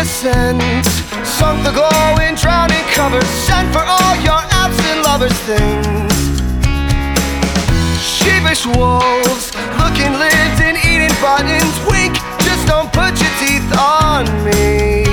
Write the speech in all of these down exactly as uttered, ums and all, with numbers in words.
innocent, sunk the glow in drowning covers, sent for all your absent lovers' things. Sheepish wolves, looking lived in eating buttons, wink, just don't put your teeth on me.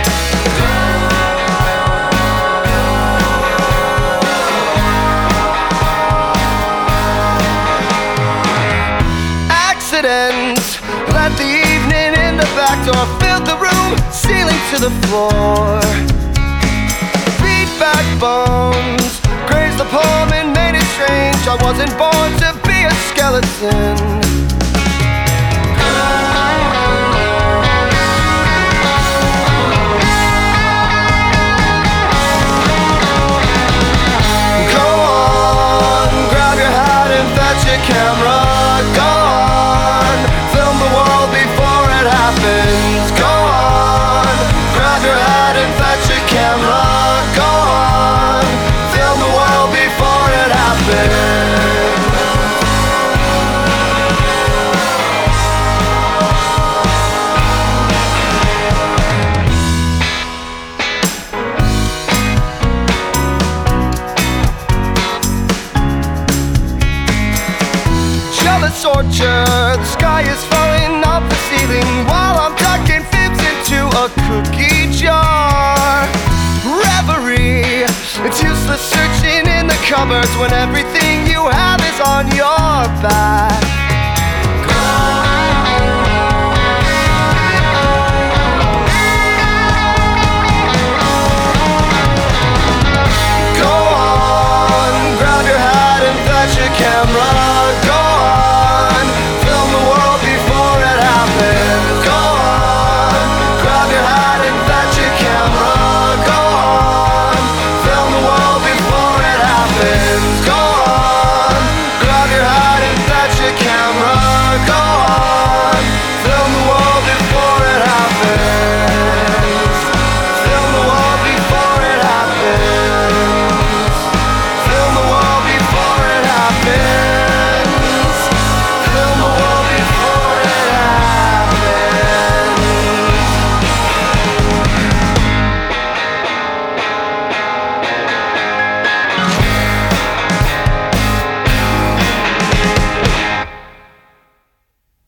Accidents, let the evening in the back door filled the room, ceiling to the floor. Beat back bones, grazed the poem and made it strange. I wasn't born to be a skeleton. Go on, grab your hat and fetch your camera. Go on, film the world before it happens. Go on, grab your hat and fetch your camera. Go on, film the world before it happens. Jealous orchard, the sky is falling off the ceiling while I'm tucking fibs into a cookie jar. Reverie, it's useless searching in the cupboards when everything you have is on your back.